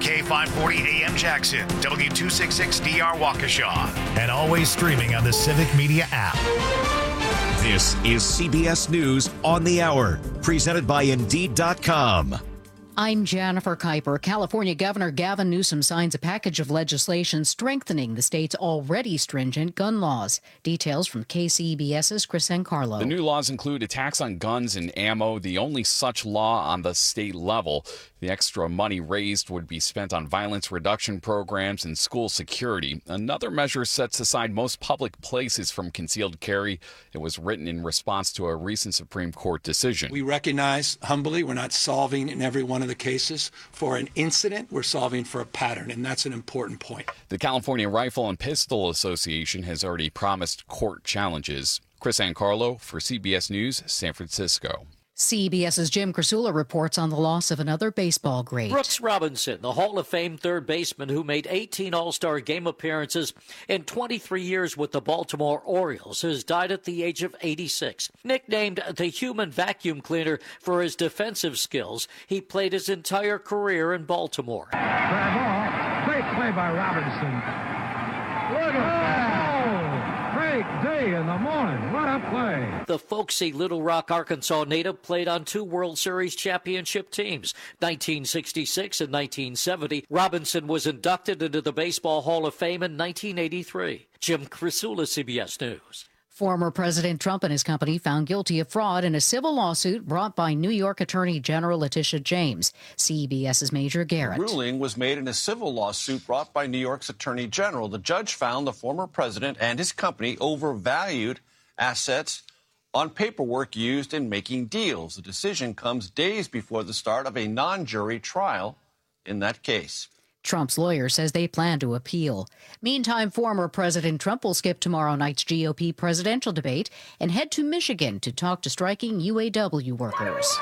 WK 540 AM Jackson, W266DR Waukesha, and always streaming on the Civic Media app. This is CBS News on the Hour, presented by Indeed.com. I'm Jennifer Kuiper. California Governor Gavin Newsom signs a package of legislation strengthening the state's already stringent gun laws. Details from KCBS's Chris Sancarlo. The new laws include a tax on guns and ammo, the only such law on the state level. The extra money raised would be spent on violence reduction programs and school security. Another measure sets aside most public places from concealed carry. It was written in response to a recent Supreme Court decision. We recognize humbly we're not solving in every one of the cases for an incident. We're solving for a pattern, and that's an important point. The California Rifle and Pistol Association has already promised court challenges. Chris Sancarlo for CBS News, San Francisco. CBS's Jim Krasula reports on the loss of another baseball great. Brooks Robinson, the Hall of Fame third baseman who made 18 All-Star game appearances in 23 years with the Baltimore Orioles, has died at the age of 86. Nicknamed the human vacuum cleaner for his defensive skills, he played his entire career in Baltimore. Great play by Robinson. Look at that. Great day in the morning. What a play. The folksy Little Rock, Arkansas native played on two World Series championship teams, 1966 and 1970. Robinson was inducted into the Baseball Hall of Fame in 1983. Jim Krasula, CBS News. Former President Trump and his company found guilty of fraud in a civil lawsuit brought by New York Attorney General Letitia James. CBS's Major Garrett. The ruling was made in a civil lawsuit brought by New York's Attorney General. The judge found the former president and his company overvalued assets on paperwork used in making deals. The decision comes days before the start of a non-jury trial in that case. Trump's lawyer says they plan to appeal. Meantime, former President Trump will skip tomorrow night's GOP presidential debate and head to Michigan to talk to striking UAW workers.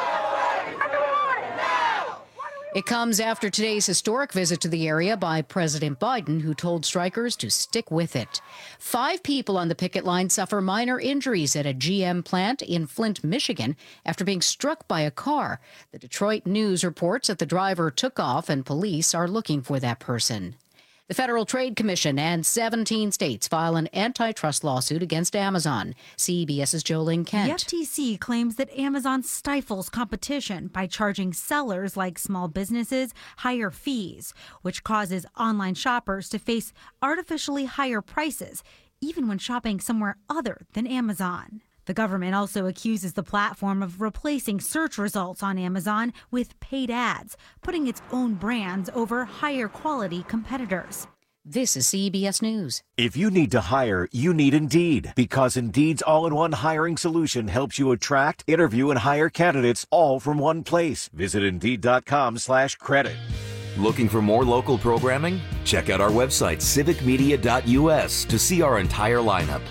It comes after today's historic visit to the area by President Biden, who told strikers to stick with it. 5 people on the picket line suffer minor injuries at a GM plant in Flint, Michigan, after being struck by a car. The Detroit News reports that the driver took off and police are looking for that person. The Federal Trade Commission and 17 states file an antitrust lawsuit against Amazon. CBS's Jolene Kent. The FTC claims that Amazon stifles competition by charging sellers like small businesses higher fees, which causes online shoppers to face artificially higher prices, even when shopping somewhere other than Amazon. The government also accuses the platform of replacing search results on Amazon with paid ads, putting its own brands over higher quality competitors. This is CBS News. If you need to hire, you need Indeed, because Indeed's all-in-one hiring solution helps you attract, interview, and hire candidates all from one place. Visit Indeed.com/credit. Looking for more local programming? Check out our website, civicmedia.us, to see our entire lineup.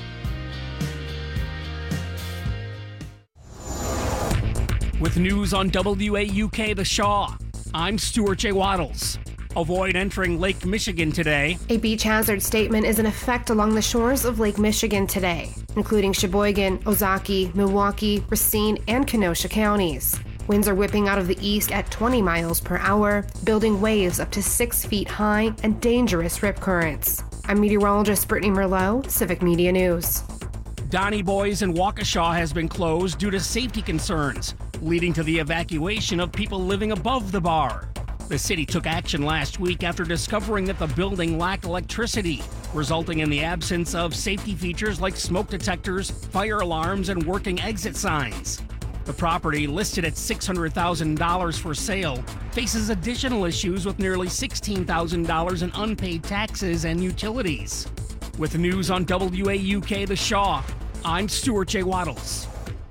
With news on WAUK The Shaw, I'm Stuart J. Waddles. Avoid entering Lake Michigan today. A beach hazard statement is in effect along the shores of Lake Michigan today, including Sheboygan, Ozaukee, Milwaukee, Racine, and Kenosha counties. Winds are whipping out of the east at 20 miles per hour, building waves up to 6 feet high and dangerous rip currents. I'm meteorologist Brittany Merlot, Civic Media News. Donnie Boys in Waukesha has been closed due to safety concerns, leading to the evacuation of people living above the bar. The city took action last week after discovering that the building lacked electricity, resulting in the absence of safety features like smoke detectors, fire alarms, and working exit signs. The property, listed at $600,000 for sale, faces additional issues with nearly $16,000 in unpaid taxes and utilities. With news on WAUK The Shaw, I'm Stuart J. Waddles.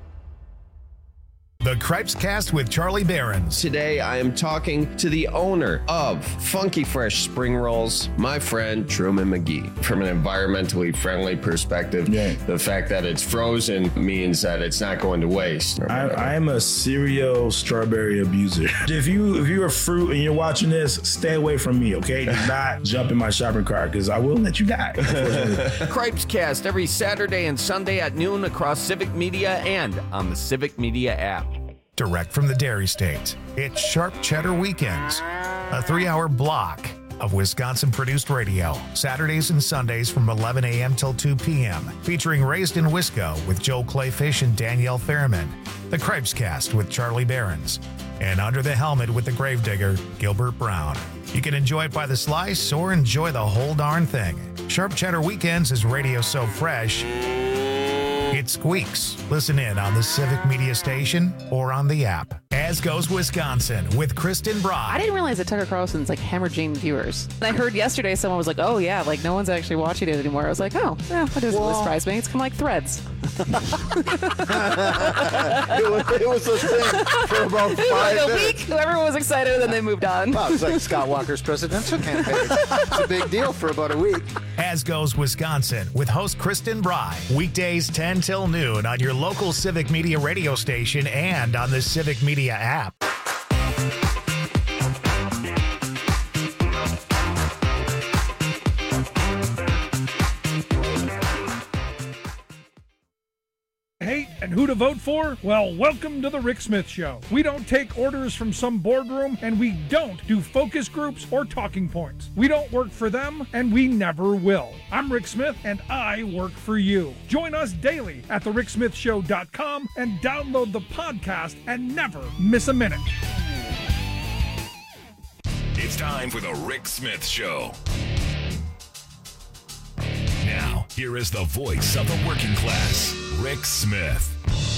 The Cripes Cast with Charlie Behrens. Today, I am talking to the owner of Funky Fresh Spring Rolls, my friend Truman McGee. From an environmentally friendly perspective, the fact that it's frozen means that it's not going to waste. I'm a serial strawberry abuser. If you're a fruit and you're watching this, stay away from me, okay? Do not jump in my shopping cart, because I will let you die. Cripes Cast every Saturday and Sunday at noon across Civic Media and on the Civic Media app. Direct from the Dairy State, it's Sharp Cheddar Weekends. a 3-hour block of Wisconsin-produced radio, Saturdays and Sundays from 11 a.m. till 2 p.m., featuring Raised in Wisco with Joe Clayfish and Danielle Fairman, The Cripescast with Charlie Behrens, and Under the Helmet with the Gravedigger, Gilbert Brown. You can enjoy it by the slice or enjoy the whole darn thing. Sharp Cheddar Weekends is radio so fresh, it squeaks. Listen in on the Civic Media Station or on the app. As Goes Wisconsin with Kristen Brock. I didn't realize that Tucker Carlson's like hemorrhaging viewers. And I heard yesterday someone was like, oh yeah, like no one's actually watching it anymore. I was like, oh, yeah, that doesn't really surprise me. It's kind of like Threads. it was a thing for about 5 like a minutes. week, everyone was excited and then they moved on. Well, it was like Scott Walker's presidential campaign. It's a big deal for about a week. As Goes Wisconsin with host Kristen Bry. Weekdays 10 till noon on your local Civic Media radio station and on the Civic Media app. Hate and who to vote for? Well, welcome to the Rick Smith Show. We don't take orders from some boardroom, and we don't do focus groups or talking points. We don't work for them, and we never will. I'm Rick Smith, and I work for you. Join us daily at thericksmithshow.com and download the podcast and never miss a minute. It's time for the Rick Smith Show. Now, here is the voice of the working class, Rick Smith.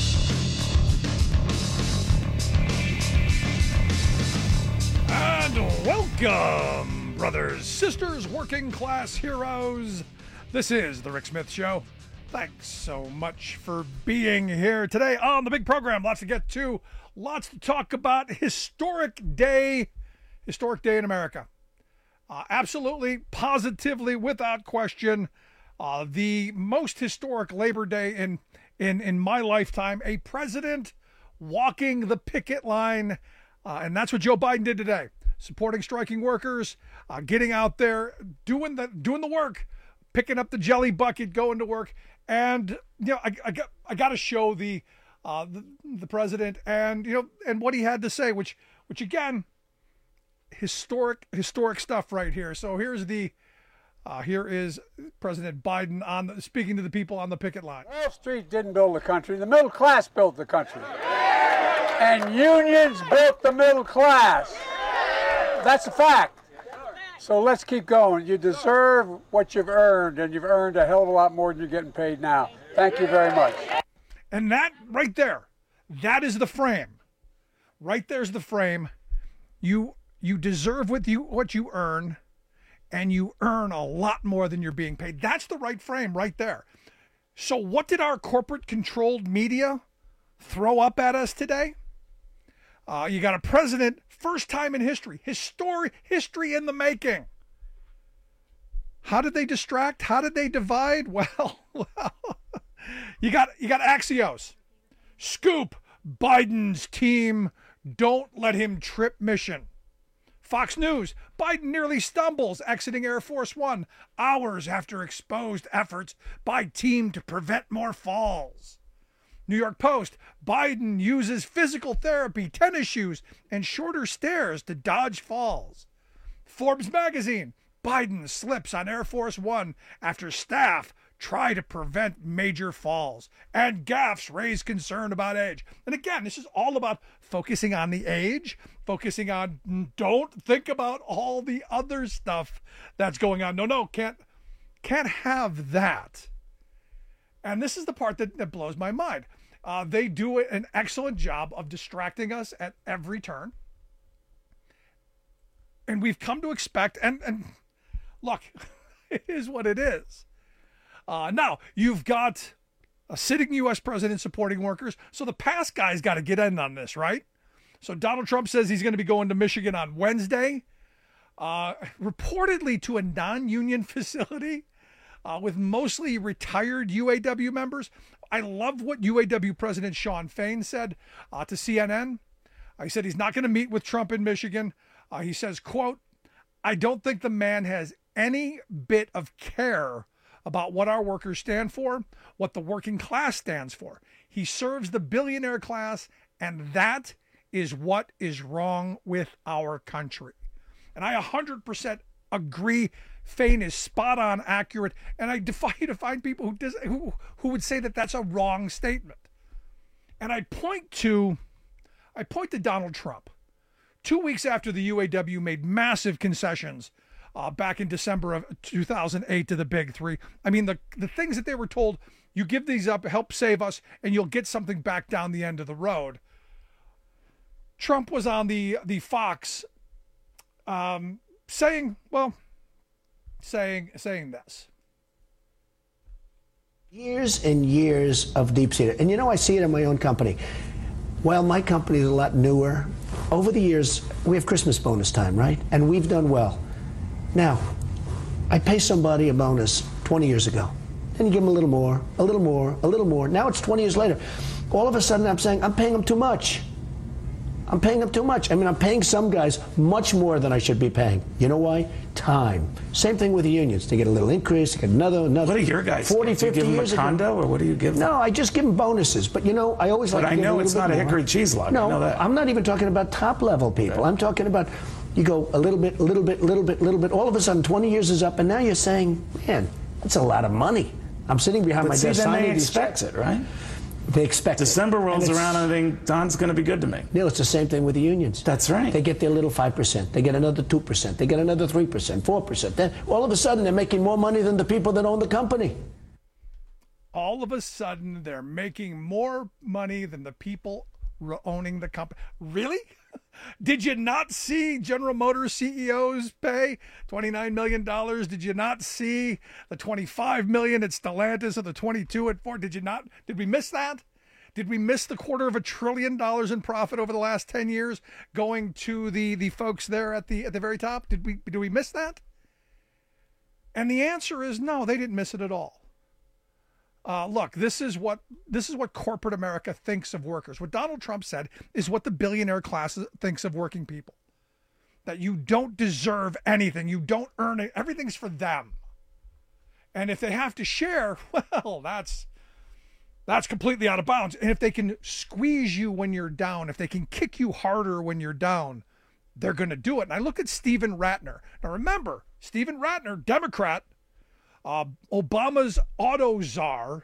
And welcome, brothers, sisters, working class heroes. This is the Rick Smith Show. Thanks so much for being here today on the big program. Lots to get to, lots to talk about. Historic day in America. Absolutely, positively, without question, the most historic Labor Day in my lifetime. A president walking the picket line, and that's what Joe Biden did today. Supporting striking workers, getting out there, doing the work, picking up the jelly bucket, going to work, and I got to show the president and and what he had to say, which again, historic stuff right here. So here is President Biden speaking to the people on the picket line. Wall Street didn't build the country. The middle class built the country. And unions built the middle class. That's a fact. So let's keep going. You deserve what you've earned, and you've earned a hell of a lot more than you're getting paid now. Thank you very much. And that right there, that is the frame. Right there's the frame. You deserve what you earn, and you earn a lot more than you're being paid. That's the right frame right there. So what did our corporate-controlled media throw up at us today? You got a president, first time in history in the making. How did they distract? How did they divide? Well, you got Axios. Scoop, Biden's team, don't let him trip mission. Fox News, Biden nearly stumbles exiting Air Force One hours after exposed efforts by team to prevent more falls. New York Post, Biden uses physical therapy, tennis shoes, and shorter stairs to dodge falls. Forbes magazine, Biden slips on Air Force One after staff try to prevent major falls. And gaffes raise concern about age. And again, this is all about focusing on the age, focusing on, don't think about all the other stuff that's going on. No, can't have that. And this is the part that blows my mind. They do an excellent job of distracting us at every turn. And we've come to expect, and look, it is what it is. Now, you've got a sitting U.S. president supporting workers, so the past guy's got to get in on this, right? So Donald Trump says he's going to be going to Michigan on Wednesday, reportedly to a non-union facility with mostly retired UAW members. I love what UAW President Shawn Fain said to CNN. He said he's not going to meet with Trump in Michigan. He says, quote, "I don't think the man has any bit of care about what our workers stand for, what the working class stands for. He serves the billionaire class, and that is what is wrong with our country." And I 100% agree. Fain is spot on accurate. And I defy you to find people who would say that that's a wrong statement. And I point to Donald Trump. 2 weeks after the UAW made massive concessions back in December of 2008 to the Big Three. I mean, the things that they were told, you give these up, help save us, and you'll get something back down the end of the road. Trump was on the Fox saying this. Years and years of deep-seated. And I see it in my own company. Well, my company is a lot newer. Over the years, we have Christmas bonus time, right? And we've done well. Now, I pay somebody a bonus 20 years ago. Then you give them a little more, a little more, a little more. Now it's 20 years later. All of a sudden, I'm saying, I'm paying them too much. I'm paying them too much. I mean, I'm paying some guys much more than I should be paying. You know why? Time. Same thing with the unions. They get a little increase, they get another. What do your guys 40, do? 50 you give years them a condo, or what do you give them? No, I just give them bonuses. But, I always like to give I know a it's little not bit a hickory cheese log. No, I know that. I'm not even talking about top-level people. I'm talking about you go a little bit, a little bit, a little bit, a little bit. All of a sudden, 20 years is up, and now you're saying, man, that's a lot of money. I'm sitting behind my desk signing these checks. They expect it, right? They expect December rolls around and I think Don's going to be good to me. Neil, it's the same thing with the unions. That's right. They get their little 5%. They get another 2%. They get another 3%, 4%. Then all of a sudden they're making more money than the people that own the company. All of a sudden they're making more money than the people owning the company. Really? Did you not see General Motors CEOs pay $29 million? Did you not see the $25 million at Stellantis or the $22 at Ford? Did we miss that? Did we miss the $250 billion in profit over the last 10 years going to the folks there at the very top? Did we miss that? And the answer is no, they didn't miss it at all. Look, this is what corporate America thinks of workers. What Donald Trump said is what the billionaire class thinks of working people. That you don't deserve anything. You don't earn it. Everything's for them. And if they have to share, well, that's completely out of bounds. And if they can squeeze you when you're down, if they can kick you harder when you're down, they're going to do it. And I look at Steven Rattner. Now remember, Steven Rattner, Democrat, Obama's auto czar,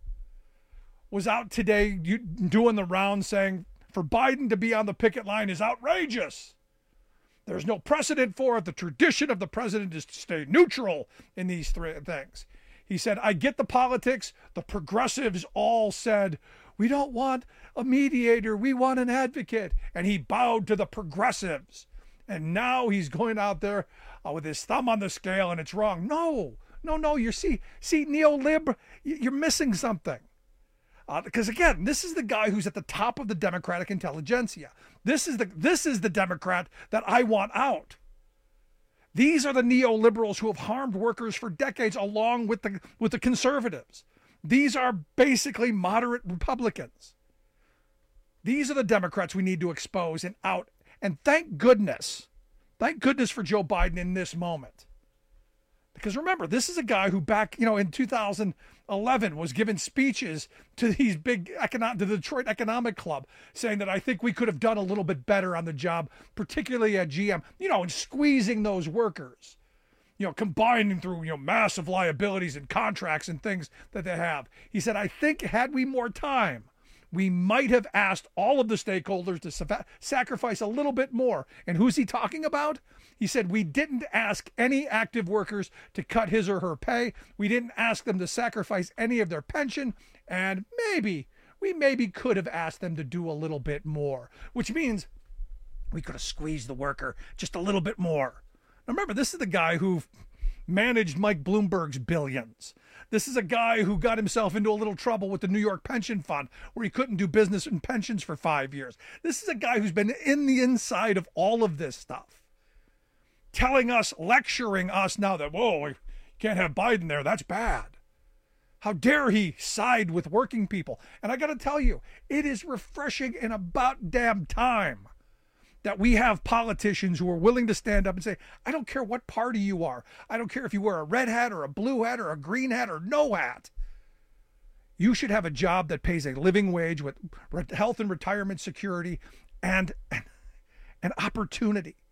was out today doing the rounds saying for Biden to be on the picket line is outrageous. There's no precedent for it. The tradition of the president is to stay neutral in these three things. He said, I get the politics. The progressives all said, we don't want a mediator. We want an advocate. And he bowed to the progressives. And now he's going out there with his thumb on the scale and it's wrong. No, you see, neo-lib, you're missing something. Because again, this is the guy who's at the top of the Democratic intelligentsia. This is the Democrat that I want out. These are the neoliberals who have harmed workers for decades, along with the conservatives. These are basically moderate Republicans. These are the Democrats we need to expose and out. And thank goodness for Joe Biden in this moment. Because remember, this is a guy who back, in 2011 was giving speeches to these to the Detroit Economic Club saying that I think we could have done a little bit better on the job, particularly at GM, and squeezing those workers, combining through, massive liabilities and contracts and things that they have. He said, I think had we more time, we might have asked all of the stakeholders to sacrifice a little bit more. And who's he talking about? He said, we didn't ask any active workers to cut his or her pay. We didn't ask them to sacrifice any of their pension. And we maybe could have asked them to do a little bit more, which means we could have squeezed the worker just a little bit more. Now remember, this is the guy who managed Mike Bloomberg's billions. This is a guy who got himself into a little trouble with the New York Pension Fund where he couldn't do business in pensions for 5 years. This is a guy who's been in the inside of all of this stuff. Lecturing us now that, we can't have Biden there. That's bad. How dare he side with working people? And I got to tell you, it is refreshing and about damn time that we have politicians who are willing to stand up and say, I don't care what party you are. I don't care if you wear a red hat or a blue hat or a green hat or no hat. You should have a job that pays a living wage with health and retirement security and opportunity.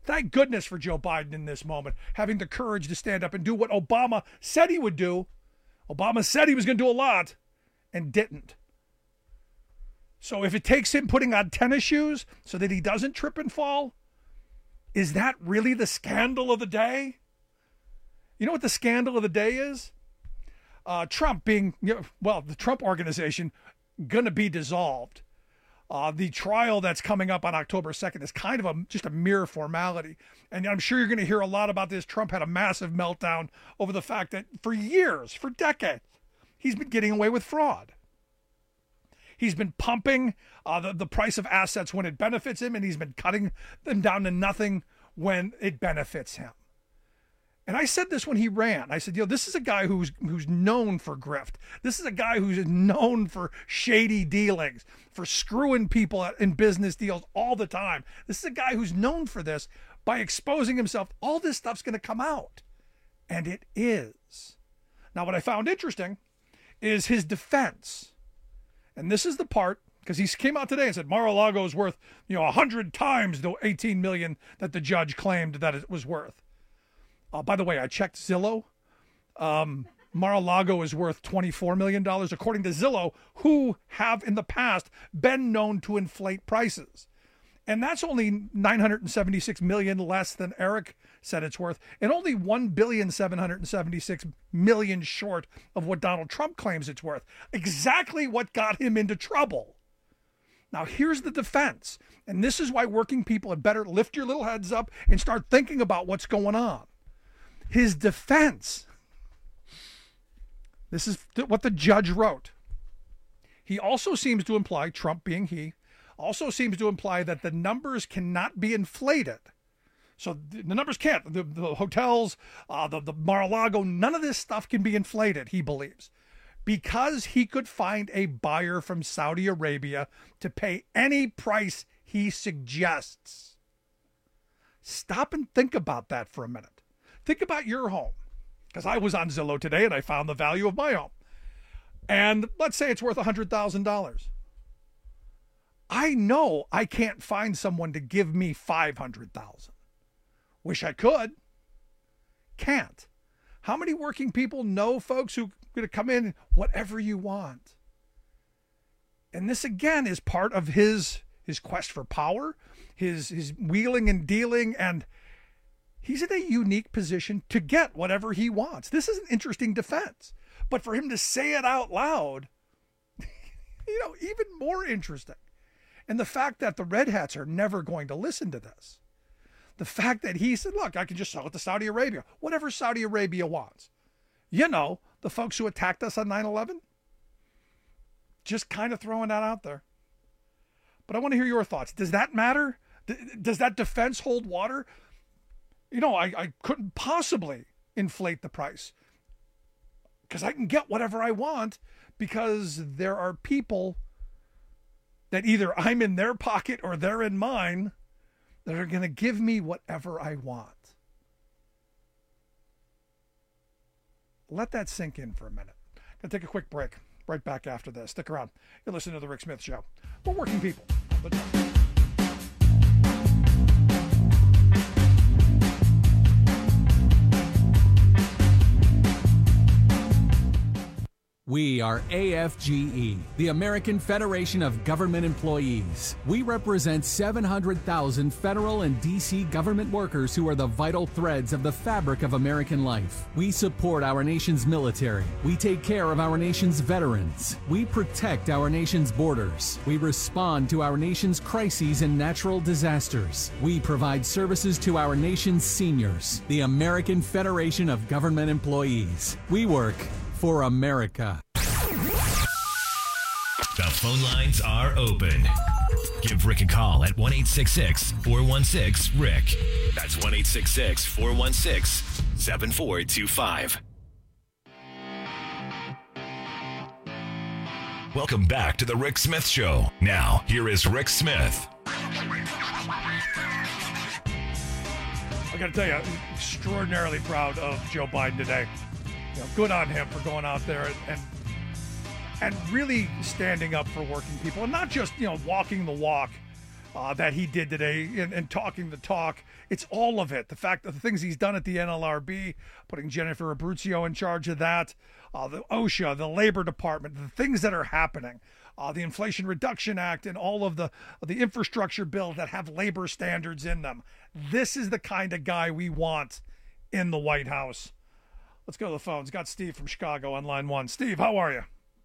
Thank goodness for Joe Biden in this moment, having the courage to stand up and do what Obama said he would do. Obama said he was going to do a lot and didn't. So if it takes him putting on tennis shoes so that he doesn't trip and fall, is that really the scandal of the day? You know what the scandal of the day is? Trump being, the Trump organization going to be dissolved. The trial that's coming up on October 2nd is kind of just a mere formality. And I'm sure you're going to hear a lot about this. Trump had a massive meltdown over the fact that for years, for decades, he's been getting away with fraud. He's been pumping the price of assets when it benefits him, and he's been cutting them down to nothing when it benefits him. And I said this when he ran. I said, this is a guy who's known for grift. This is a guy who's known for shady dealings, for screwing people in business deals all the time. This is a guy who's known for this. By exposing himself, all this stuff's going to come out. And it is. Now, what I found interesting is his defense. And this is the part, because he came out today and said Mar-a-Lago is worth, 100 times the $18 million that the judge claimed that it was worth. By the way, I checked Zillow. Mar-a-Lago is worth $24 million, according to Zillow, who have in the past been known to inflate prices. And that's only $976 million less than Eric said it's worth, and only $1,776 million short of what Donald Trump claims it's worth. Exactly what got him into trouble. Now, here's the defense. And this is why working people had better lift your little heads up and start thinking about what's going on. His defense. This is what the judge wrote. He also seems to imply, Trump being he, also seems to imply that the numbers cannot be inflated. So the numbers can't. The hotels, the Mar-a-Lago, none of this stuff can be inflated, he believes. Because he could find a buyer from Saudi Arabia to pay any price he suggests. Stop and think about that for a minute. Think about your home. Because I was on Zillow today and I found the value of my home. And let's say it's worth $100,000. I know I can't find someone to give me $500,000. Wish I could. Can't. How many working people know folks who are going to come in whatever you want? And this again is part of his quest for power, his wheeling and dealing, and he's in a unique position to get whatever he wants. This is an interesting defense. But for him to say it out loud, even more interesting. And the fact that the Red Hats are never going to listen to this. The fact that he said, look, I can just sell it to Saudi Arabia. Whatever Saudi Arabia wants. The folks who attacked us on 9/11. Just kind of throwing that out there. But I want to hear your thoughts. Does that matter? Does that defense hold water? I couldn't possibly inflate the price. Because I can get whatever I want because there are people that either I'm in their pocket or they're in mine that are going to give me whatever I want. Let that sink in for a minute. Going to take a quick break. Right back after this. Stick around. You're listening to The Rick Smith Show. We're working people. But We are AFGE, the American Federation of Government Employees. We represent 700,000 federal and D.C. government workers who are the vital threads of the fabric of American life. We support our nation's military. We take care of our nation's veterans. We protect our nation's borders. We respond to our nation's crises and natural disasters. We provide services to our nation's seniors. The American Federation of Government Employees. We work for America. The phone lines are open. Give Rick a call at 1-866-416-RICK. That's 1-866-416-7425. Welcome back to the Rick Smith Show. Now, here is Rick Smith. I got to tell you, I'm extraordinarily proud of Joe Biden today. Good on him for going out there and really standing up for working people, and not just walking the walk that he did today and talking the talk. It's all of it. The fact that the things he's done at the NLRB, putting Jennifer Abruzzo in charge of that, the OSHA, the Labor Department, the things that are happening, the Inflation Reduction Act, and all of the infrastructure bills that have labor standards in them. This is the kind of guy we want in the White House. Let's go to the phones. Got Steve from Chicago on line 1. Steve, how are you?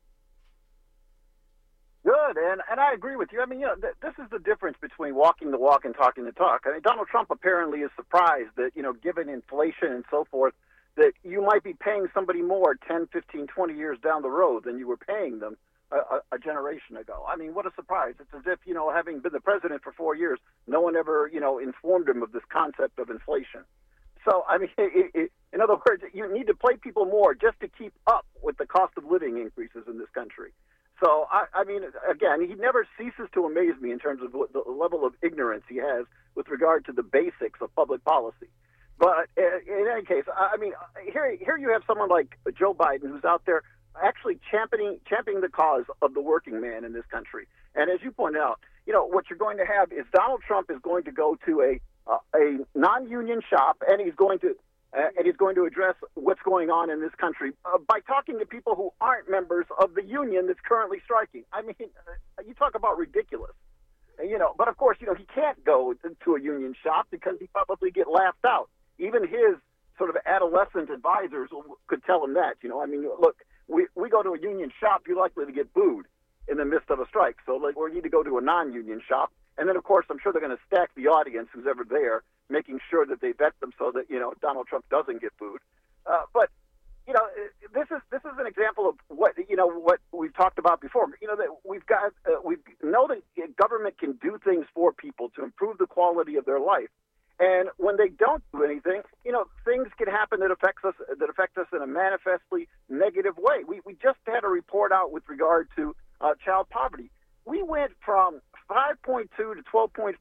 Good, and I agree with you. I mean, this is the difference between walking the walk and talking the talk. I mean, Donald Trump apparently is surprised that, given inflation and so forth, that you might be paying somebody more 10, 15, 20 years down the road than you were paying them a generation ago. I mean, what a surprise. It's as if, having been the president for 4 years, no one ever, informed him of this concept of inflation. So, I mean, in other words, you need to pay people more just to keep up with the cost of living increases in this country. So, I mean, again, he never ceases to amaze me in terms of the level of ignorance he has with regard to the basics of public policy. But in any case, I mean, here you have someone like Joe Biden who's out there actually championing the cause of the working man in this country. And as you pointed out, what you're going to have is Donald Trump is going to go to a non-union shop, and he's going to address what's going on in this country by talking to people who aren't members of the union that's currently striking. I mean, you talk about ridiculous, but of course, he can't go to a union shop because he'd probably get laughed out. Even his sort of adolescent advisors could tell him that, I mean, look, we go to a union shop, you're likely to get booed in the midst of a strike. So we need to go to a non-union shop. And then, of course, I'm sure they're going to stack the audience who's ever there, making sure that they vet them so that, Donald Trump doesn't get booed. But, this is an example of what we've talked about before. That we know that government can do things for people to improve the quality of their life. And when they don't do anything, things can happen that affect us in a manifestly negative way. We just had a report out with regard to child poverty. We went from 5.2 to 12.4%,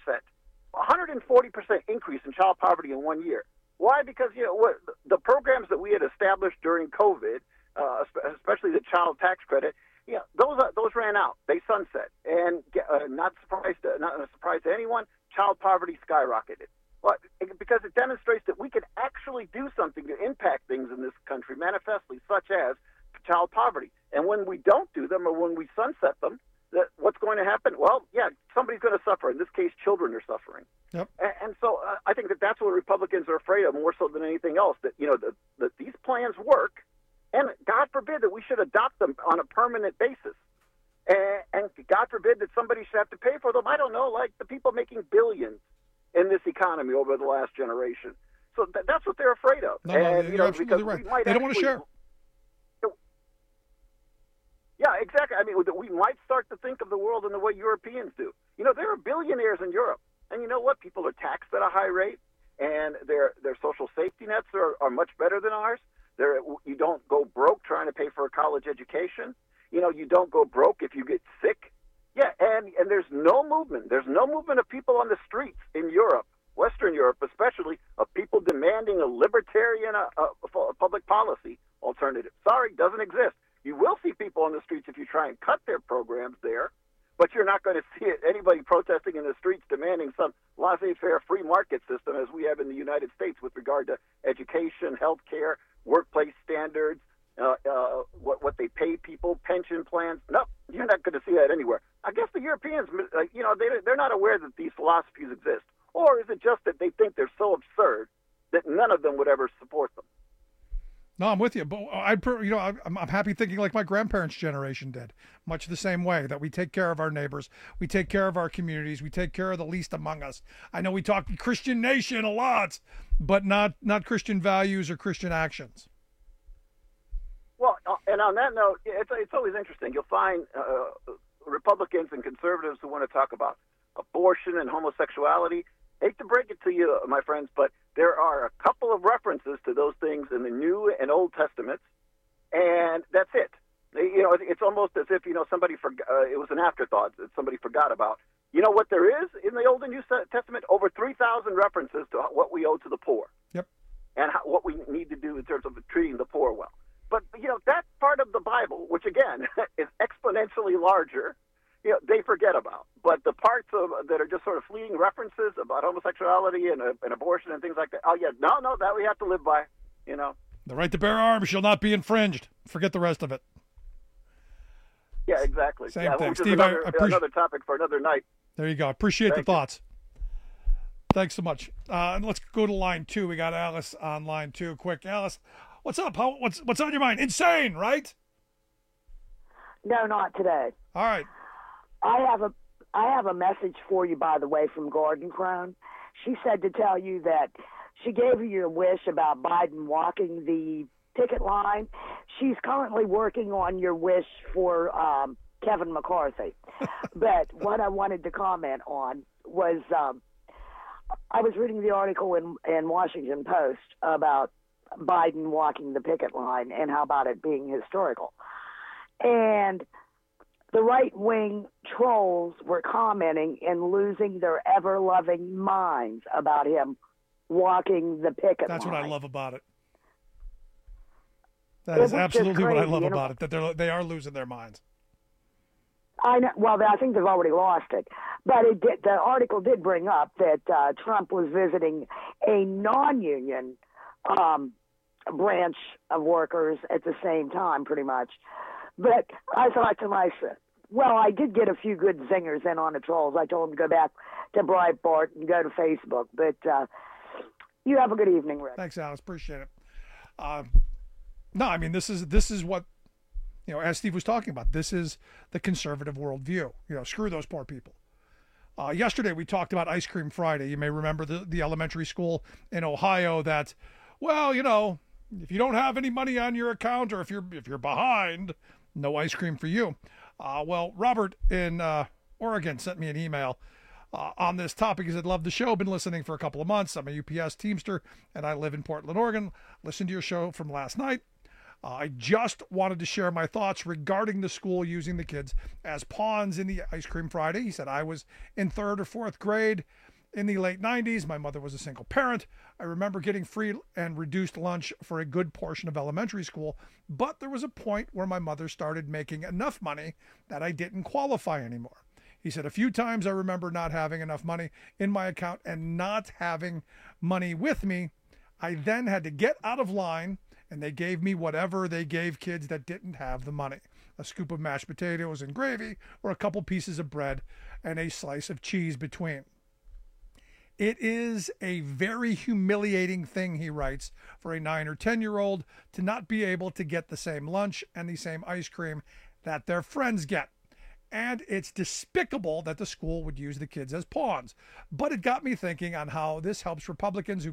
140% increase in child poverty in 1 year. Why? Because the programs that we had established during COVID, especially the child tax credit, those ran out. They sunset, and not a surprise to anyone. Child poverty skyrocketed. Well, because it demonstrates that we can actually do something to impact things in this country manifestly, such as child poverty. And when we don't do them, or when we sunset them, what's going to happen? Well, yeah, somebody's going to suffer. In this case, children are suffering. Yep. And so I think that's what Republicans are afraid of more so than anything else, that, that these plans work, and God forbid that we should adopt them on a permanent basis. And God forbid that somebody should have to pay for them. I don't know, like the people making billions in this economy over the last generation. So that's what they're afraid of. No, you're absolutely right. They don't want to share. Yeah, exactly. I mean, we might start to think of the world in the way Europeans do. There are billionaires in Europe, and you know what? People are taxed at a high rate, and their social safety nets are much better than ours. You don't go broke trying to pay for a college education. You don't go broke if you get sick. Yeah, and there's no movement. There's no movement of people on the streets in Europe, Western Europe especially, of people demanding a libertarian public policy alternative. Sorry, doesn't exist. You will see people on the streets if you try and cut their programs there, but you're not going to see anybody protesting in the streets demanding some laissez-faire free market system as we have in the United States with regard to education, health care, workplace standards, what they pay people, pension plans. No, you're not going to see that anywhere. I guess the Europeans, they're not aware that these philosophies exist. Or is it just that they think they're so absurd that none of them would ever support them? No, I'm with you, but I'm happy thinking like my grandparents' generation did, much the same way, that we take care of our neighbors, we take care of our communities, we take care of the least among us. I know we talk Christian nation a lot, but not Christian values or Christian actions. Well, and on that note, it's always interesting. You'll find Republicans and conservatives who want to talk about abortion and homosexuality. Hate to break it to you, my friends, but there are a couple of references to those things in the New and Old Testaments, and that's it. It's almost as if, somebody forgot, it was an afterthought that somebody forgot about. You know what there is in the Old and New Testament? Over 3,000 references to what we owe to the poor. Yep. And what we need to do in terms of treating the poor well. But, that part of the Bible, which, again, is exponentially larger, they forget about. But the parts that are just sort of fleeting references about homosexuality and abortion and things like that. Oh, yeah, no, that we have to live by, you know. The right to bear arms shall not be infringed. Forget the rest of it. Yeah, exactly. Same thing. Which Steve, is another topic for another night. There you go. Appreciate Thank the you. thoughts. Thanks so much. And let's go to line 2. We got Alice on line 2. Quick, Alice, what's up? What's on your mind? Insane, right? No, not today. All right. I have a message for you, by the way, from Gordon Crone. She said to tell you that she gave you your wish about Biden walking the picket line. She's currently working on your wish for Kevin McCarthy. But what I wanted to comment on was I was reading the article in Washington Post about Biden walking the picket line and how about it being historical. And the right-wing trolls were commenting and losing their ever-loving minds about him walking the picket line. That's what I love about it. That is absolutely what I love about it, that they are losing their minds. I know. Well, I think they've already lost it. But the article did bring up that Trump was visiting a non-union branch of workers at the same time, pretty much. But I thought to myself, well, I did get a few good zingers in on the trolls. I told them to go back to Breitbart and go to Facebook. But you have a good evening, Rick. Thanks, Alice. Appreciate it. No, I mean, this is what, as Steve was talking about, this is the conservative worldview. Screw those poor people. Yesterday, we talked about Ice Cream Friday. You may remember the elementary school in Ohio that, well, if you don't have any money on your account or if you're behind, no ice cream for you. Well, Robert in Oregon sent me an email on this topic. He said, love the show. Been listening for a couple of months. I'm a UPS Teamster, and I live in Portland, Oregon. Listened to your show from last night. I just wanted to share my thoughts regarding the school using the kids as pawns in the Ice Cream Friday. He said, I was in 3rd or 4th grade in the late 90s. My mother was a single parent. I remember getting free and reduced lunch for a good portion of elementary school, but there was a point where my mother started making enough money that I didn't qualify anymore. He said, a few times I remember not having enough money in my account and not having money with me. I then had to get out of line, and they gave me whatever they gave kids that didn't have the money. A scoop of mashed potatoes and gravy, or a couple pieces of bread and a slice of cheese between. It is a very humiliating thing, he writes, for a 9 or 10-year-old to not be able to get the same lunch and the same ice cream that their friends get. And it's despicable that the school would use the kids as pawns. But it got me thinking on how this helps Republicans who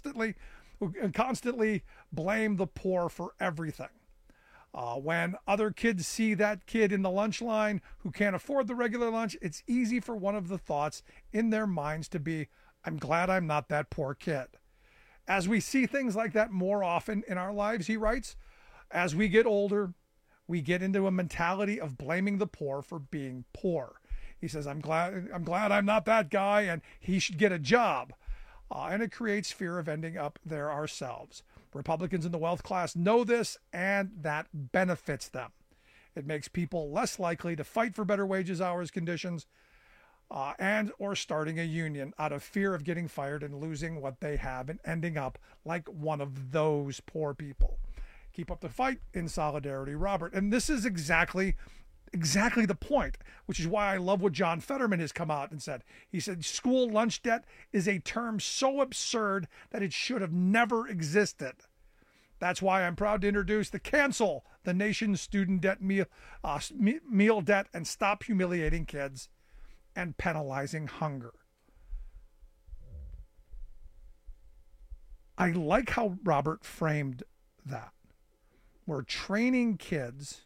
constantly blame the poor for everything. When other kids see that kid in the lunch line who can't afford the regular lunch, it's easy for one of the thoughts in their minds to be, I'm glad I'm not that poor kid. As we see things like that more often in our lives, he writes, as we get older, we get into a mentality of blaming the poor for being poor. He says, I'm glad I'm not that guy and he should get a job. And it creates fear of ending up there ourselves. Republicans in the wealth class know this, and that benefits them. It makes people less likely to fight for better wages, hours, conditions, and or starting a union out of fear of getting fired and losing what they have and ending up like one of those poor people. Keep up the fight. In solidarity, Robert. And this is exactly the point, which is why I love what John Fetterman has come out and said. He said, school lunch debt is a term so absurd that it should have never existed. That's why I'm proud to introduce the Cancel the Nation's Student Debt meal debt and stop humiliating kids and penalizing hunger. I like how Robert framed that. We're training kids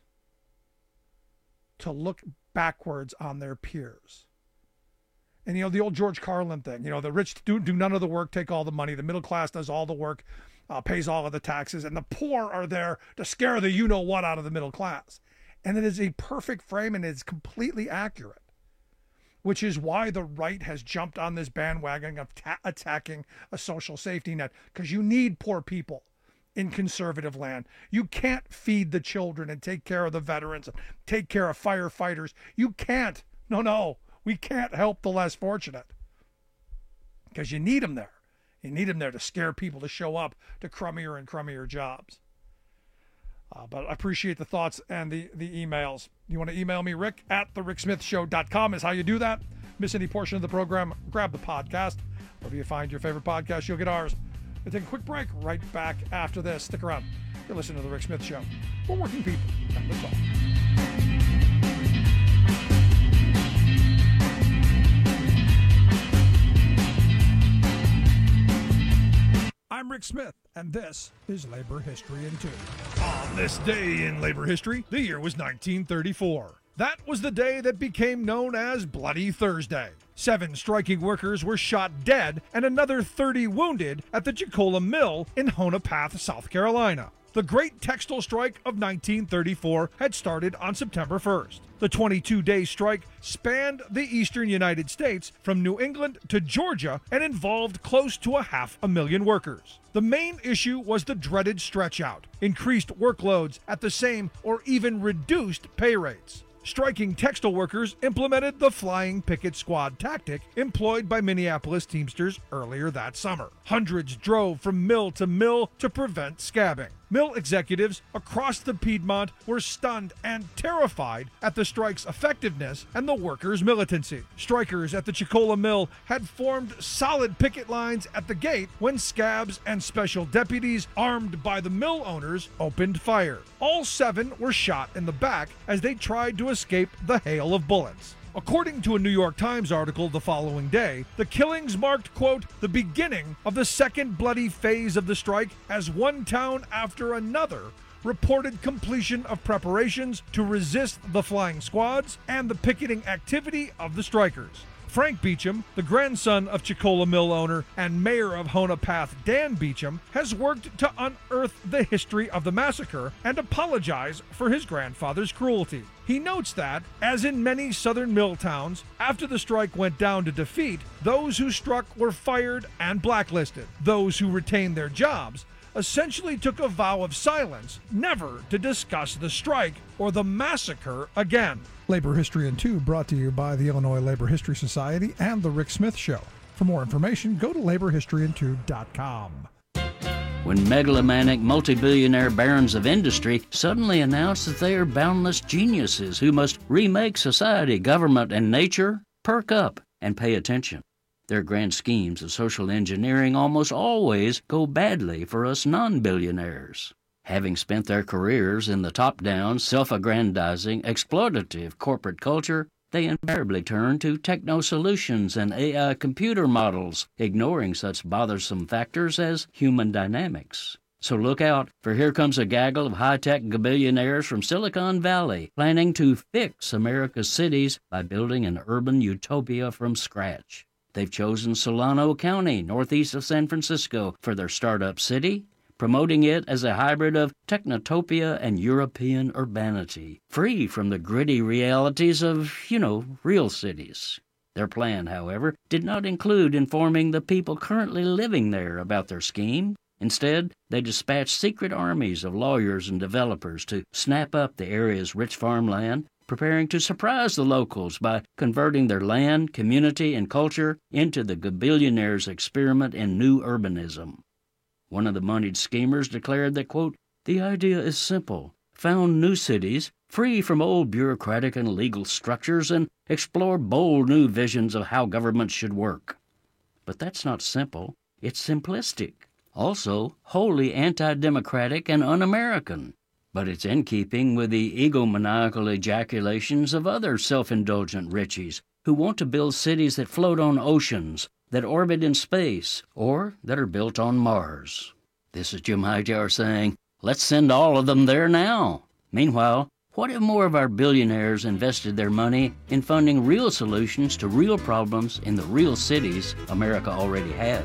to look backwards on their peers. And, the old George Carlin thing, the rich do none of the work, take all the money. The middle class does all the work, pays all of the taxes, and the poor are there to scare the you-know-what out of the middle class. And it is a perfect frame, and it's completely accurate, which is why the right has jumped on this bandwagon of attacking a social safety net, because you need poor people in conservative land. You can't feed the children and take care of the veterans and take care of firefighters. You can't. No. We can't help the less fortunate because you need them there. You need them there to scare people to show up to crummier and crummier jobs. But I appreciate the thoughts and the emails. You want to email me, Rick, at thericksmithshow.com is how you do that. Miss any portion of the program, grab the podcast. Wherever you find your favorite podcast, you'll get ours. We'll take a quick break right back after this. Stick around. You're listening to The Rick Smith Show. We're working people. And that's all. I'm Rick Smith, and this is Labor History in 2. On this day in labor history, the year was 1934. That was the day that became known as Bloody Thursday. 7 striking workers were shot dead and another 30 wounded at the Chicola Mill in Honapath, South Carolina. The Great Textile Strike of 1934 had started on September 1st. The 22-day strike spanned the eastern United States from New England to Georgia and involved close to 500,000 workers. The main issue was the dreaded stretch-out, increased workloads at the same or even reduced pay rates. Striking textile workers implemented the flying picket squad tactic employed by Minneapolis Teamsters earlier that summer. Hundreds drove from mill to prevent scabbing. Mill executives across the Piedmont were stunned and terrified at the strike's effectiveness and the workers' militancy. Strikers at the Chicola Mill had formed solid picket lines at the gate when scabs and special deputies armed by the mill owners opened fire. All 7 were shot in the back as they tried to escape the hail of bullets. According to a New York Times article the following day, the killings marked, quote, the beginning of the second bloody phase of the strike as one town after another reported completion of preparations to resist the flying squads and the picketing activity of the strikers. Frank Beecham, the grandson of Chicola Mill owner and mayor of Honapath, Dan Beecham, has worked to unearth the history of the massacre and apologize for his grandfather's cruelty. He notes that, as in many southern mill towns, after the strike went down to defeat, those who struck were fired and blacklisted. Those who retained their jobs essentially took a vow of silence, never to discuss the strike or the massacre again. Labor History in 2 brought to you by the Illinois Labor History Society and The Rick Smith Show. For more information, go to laborhistoryin2.com. When megalomaniac multi-billionaire barons of industry suddenly announce that they are boundless geniuses who must remake society, government, and nature, perk up and pay attention. Their grand schemes of social engineering almost always go badly for us non-billionaires. Having spent their careers in the top-down, self-aggrandizing, exploitative corporate culture, they invariably turn to techno-solutions and AI computer models, ignoring such bothersome factors as human dynamics. So look out, for here comes a gaggle of high-tech billionaires from Silicon Valley planning to fix America's cities by building an urban utopia from scratch. They've chosen Solano County, northeast of San Francisco, for their startup city, promoting it as a hybrid of technotopia and European urbanity, free from the gritty realities of, real cities. Their plan, however, did not include informing the people currently living there about their scheme. Instead, they dispatched secret armies of lawyers and developers to snap up the area's rich farmland, preparing to surprise the locals by converting their land, community, and culture into the billionaires' experiment in new urbanism. One of the moneyed schemers declared that, quote, the idea is simple. Found new cities, free from old bureaucratic and legal structures, and explore bold new visions of how government should work. But that's not simple. It's simplistic. Also, wholly anti-democratic and un-American. But it's in keeping with the egomaniacal ejaculations of other self-indulgent richies who want to build cities that float on oceans, that orbit in space, or that are built on Mars. This is Jim Hightower saying, let's send all of them there now. Meanwhile, what if more of our billionaires invested their money in funding real solutions to real problems in the real cities America already has?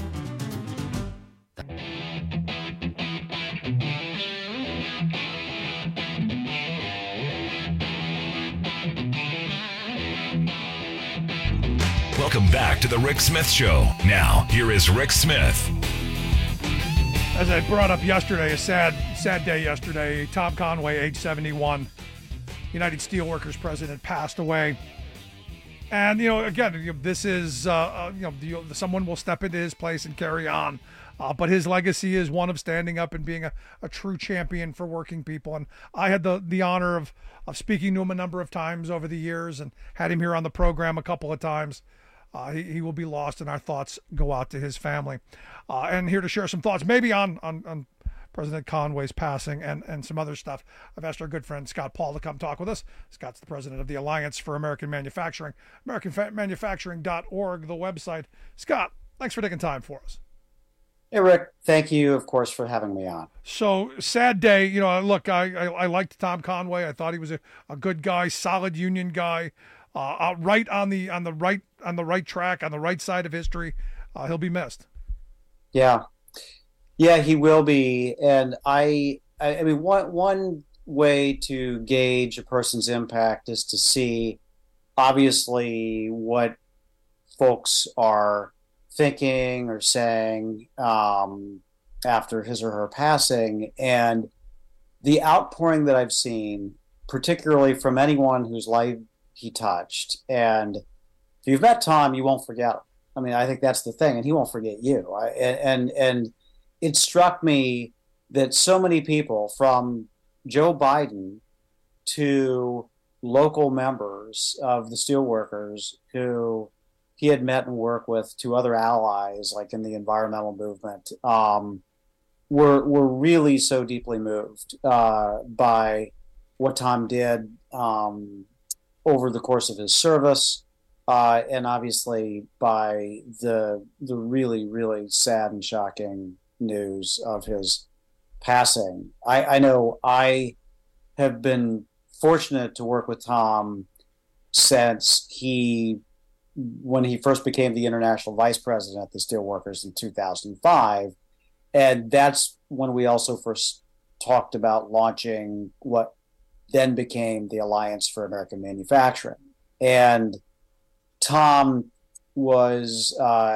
Welcome back to the Rick Smith Show. Now, here is Rick Smith. As I brought up yesterday, a sad day yesterday. Tom Conway, age 71, United Steelworkers president, passed away. And, again, this is, someone will step into his place and carry on. But his legacy is one of standing up and being a true champion for working people. And I had the honor of speaking to him a number of times over the years and had him here on the program a couple of times. He will be lost, and our thoughts go out to his family. And here to share some thoughts, maybe on President Conway's passing and some other stuff, I've asked our good friend Scott Paul to come talk with us. Scott's the president of the Alliance for American Manufacturing, AmericanManufacturing.org, the website. Scott, thanks for taking time for us. Hey, Rick, thank you, of course, for having me on. So, sad day. Look, I liked Tom Conway. I thought he was a good guy, solid union guy, right on the right track, on the right side of history. He'll be missed. Yeah, he will be. And I mean, one way to gauge a person's impact is to see, obviously, what folks are thinking or saying after his or her passing. And the outpouring that I've seen, particularly from anyone whose life he touched, and if you've met Tom, you won't forget him. I mean, I think that's the thing, and he won't forget you. And it struck me that so many people, from Joe Biden to local members of the steelworkers who he had met and worked with, to other allies, like in the environmental movement, were really so deeply moved by what Tom did over the course of his service, and obviously by the really, really sad and shocking news of his passing. I know I have been fortunate to work with Tom since when he first became the international vice president at the Steelworkers in 2005. And that's when we also first talked about launching what then became the Alliance for American Manufacturing. And Tom was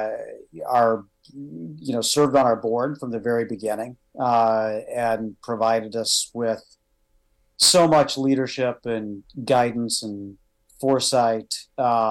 served on our board from the very beginning, and provided us with so much leadership and guidance and foresight.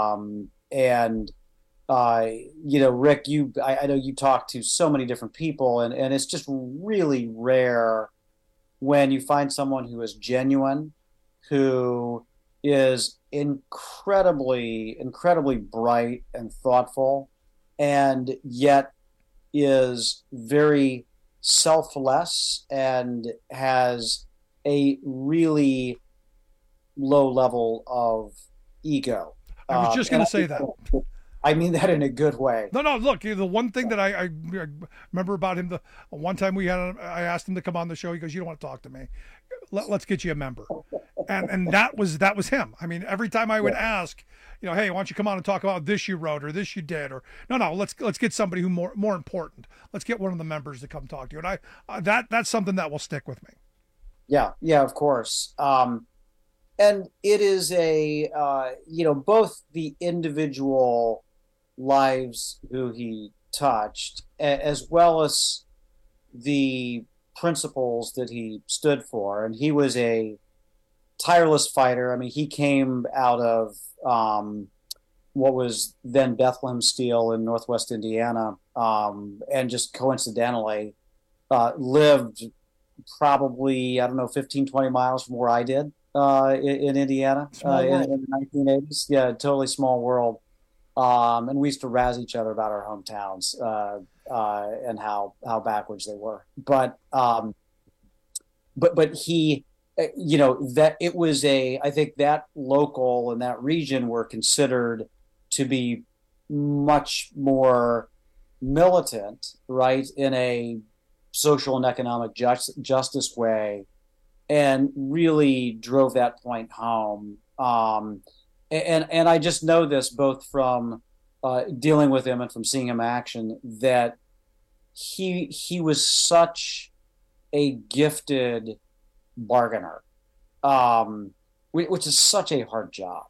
Rick, I know you talk to so many different people, and it's just really rare when you find someone who is genuine, who is incredibly, incredibly bright and thoughtful, and yet is very selfless and has a really low level of ego. I was just going to say that. I mean that in a good way. No. Look, the one thing that I remember about him, the one time I asked him to come on the show. He goes, "You don't want to talk to me. Let's get you a member." And that was him. I mean, every time I would ask, "Hey, why don't you come on and talk about this you wrote or this you did?" Or no, let's get somebody who more important. Let's get one of the members to come talk to you. And that's something that will stick with me. Yeah, of course. And it is both the individual lives who he touched, as well as the principles that he stood for. And he was a tireless fighter. I mean, he came out of what was then Bethlehem Steel in Northwest Indiana, and just coincidentally lived probably, 15, 20 miles from where I did in Indiana in the 1980s. Yeah, totally small world. And we used to razz each other about our hometowns and how backwards they were. But he, that it was I think that local and that region were considered to be much more militant, right, in a social and economic justice way, and really drove that point home. And I just know this both from dealing with him and from seeing him action, that he was such a gifted bargainer, which is such a hard job.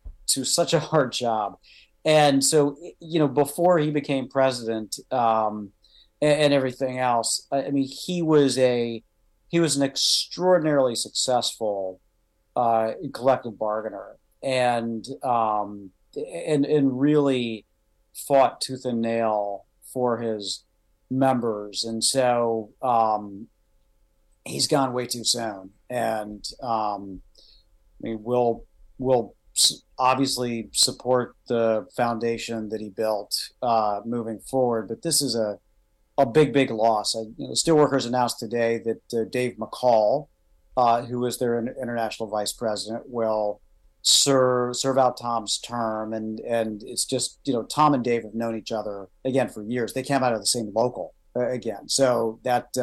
And so, before he became president and everything else, I mean, he was an extraordinarily successful collective bargainer. And and really fought tooth and nail for his members. And so he's gone way too soon. And I mean, we'll obviously support the foundation that he built moving forward, but this is a big loss. Steelworkers announced today that Dave McCall, who was their international vice president, will serve out Tom's term, and it's just, Tom and Dave have known each other again for years. They came out of the same local again, so that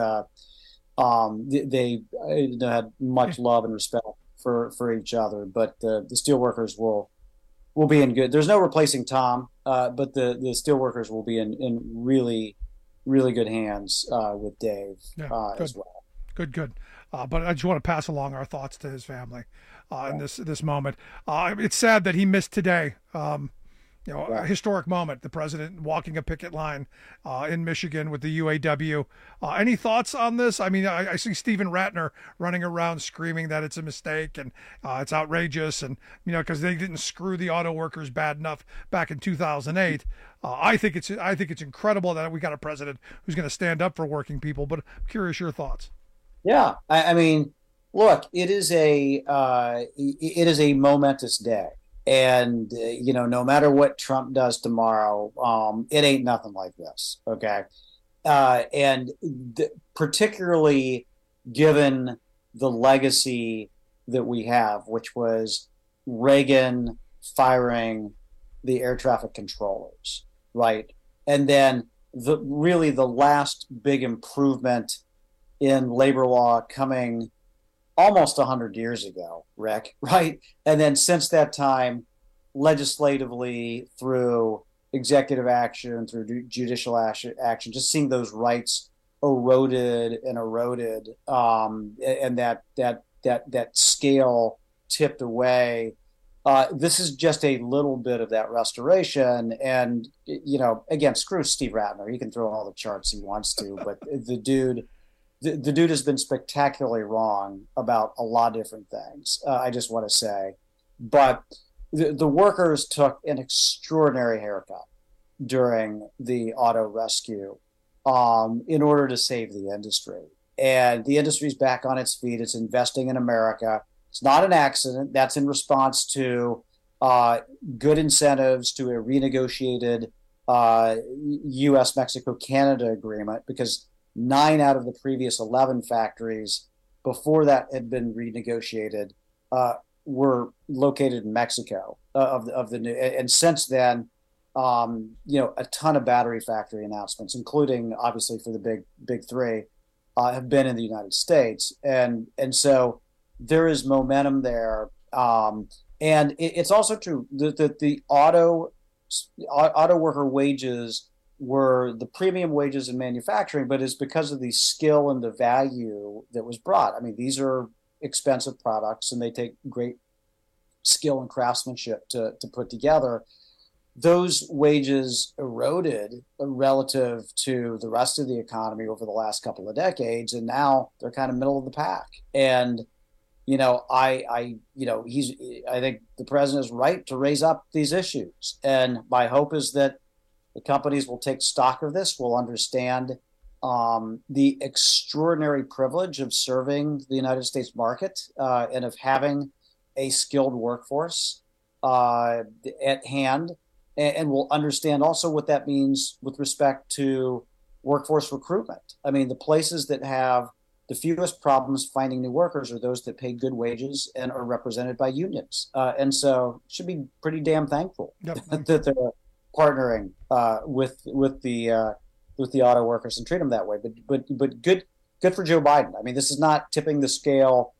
they had much love and respect for each other. But the Steelworkers will be in good. There's no replacing Tom, but the Steelworkers will be in really good hands with Dave as well. Good. But I just want to pass along our thoughts to his family in this moment. It's sad that he missed today. A historic moment, the president walking a picket line in Michigan with the UAW. Any thoughts on this? I mean, I see Stephen Ratner running around screaming that it's a mistake and it's outrageous, and because they didn't screw the auto workers bad enough back in 2008. I think it's incredible that we got a president who's going to stand up for working people. But I'm curious your thoughts. Yeah, I mean, look, it is a momentous day. And, no matter what Trump does tomorrow, it ain't nothing like this. Okay. And particularly given the legacy that we have, which was Reagan firing the air traffic controllers, right? And then the last big improvement in labor law coming almost 100 years ago, Rick, right? And then since that time, legislatively, through executive action, through judicial action, just seeing those rights eroded, and that scale tipped away. This is just a little bit of that restoration. And, again, screw Steve Ratner. He can throw all the charts he wants to, but the dude has been spectacularly wrong about a lot of different things, I just want to say. But the workers took an extraordinary haircut during the auto rescue in order to save the industry. And the industry's back on its feet. It's investing in America. It's not an accident. That's in response to good incentives to a renegotiated U.S.-Mexico-Canada agreement, because 9 out of the previous 11 factories before that had been renegotiated were located in Mexico of the new. And since then, a ton of battery factory announcements, including obviously for the big three, have been in the United States. And so there is momentum there. And it's also true that the auto worker wages were the premium wages in manufacturing, but it's because of the skill and the value that was brought. I mean, these are expensive products and they take great skill and craftsmanship to put together. Those wages eroded relative to the rest of the economy over the last couple of decades, and now they're kind of middle of the pack. And I think the president is right to raise up these issues, and my hope is that the companies will take stock of this, will understand the extraordinary privilege of serving the United States market and of having a skilled workforce at hand, and will understand also what that means with respect to workforce recruitment. I mean, the places that have the fewest problems finding new workers are those that pay good wages and are represented by unions. And so should be pretty damn thankful that they're partnering with the auto workers and treat them that way. But good for Joe Biden. I mean, this is not tipping the scale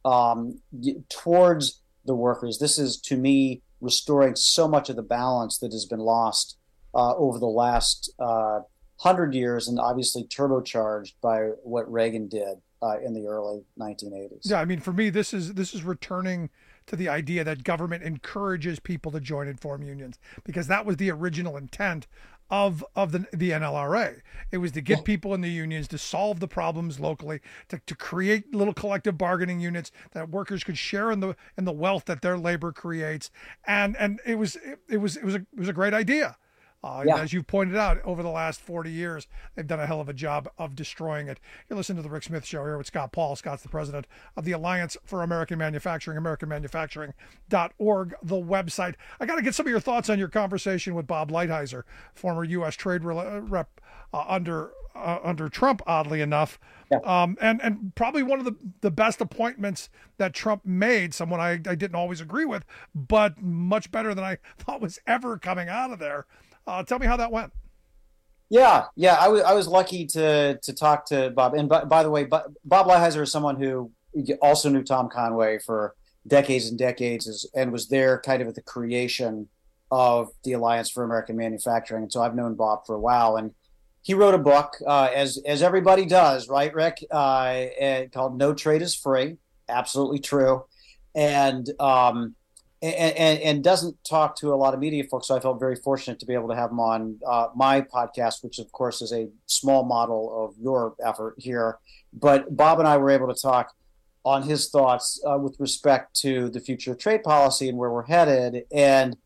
towards the workers. This is, to me, restoring so much of the balance that has been lost over the last 100 years, and obviously turbocharged by what Reagan did in the early 1980s. Yeah, I mean, for me, this is returning to the idea that government encourages people to join and form unions, because that was the original intent of the NLRA. It was to get people in the unions to solve the problems locally, to create little collective bargaining units that workers could share in the wealth that their labor creates, and it was a great idea. As you've pointed out, over the last 40 years, they've done a hell of a job of destroying it. You're listening to The Rick Smith Show here with Scott Paul. Scott's the president of the Alliance for American Manufacturing, AmericanManufacturing.org, the website. I got to get some of your thoughts on your conversation with Bob Lighthizer, former U.S. trade rep under Trump, oddly enough. And probably one of the best appointments that Trump made, someone I didn't always agree with, but much better than I thought was ever coming out of there. Tell me how that went. Yeah. I was lucky to talk to Bob. And by the way, Bob Lighthizer is someone who also knew Tom Conway for decades and decades and was there kind of at the creation of the Alliance for American Manufacturing. And so I've known Bob for a while. And he wrote a book, as everybody does, right, Rick, called No Trade is Free. Absolutely true. And doesn't talk to a lot of media folks. So I felt very fortunate to be able to have him on my podcast, which of course is a small model of your effort here. But Bob and I were able to talk on his thoughts with respect to the future of trade policy and where we're headed. And,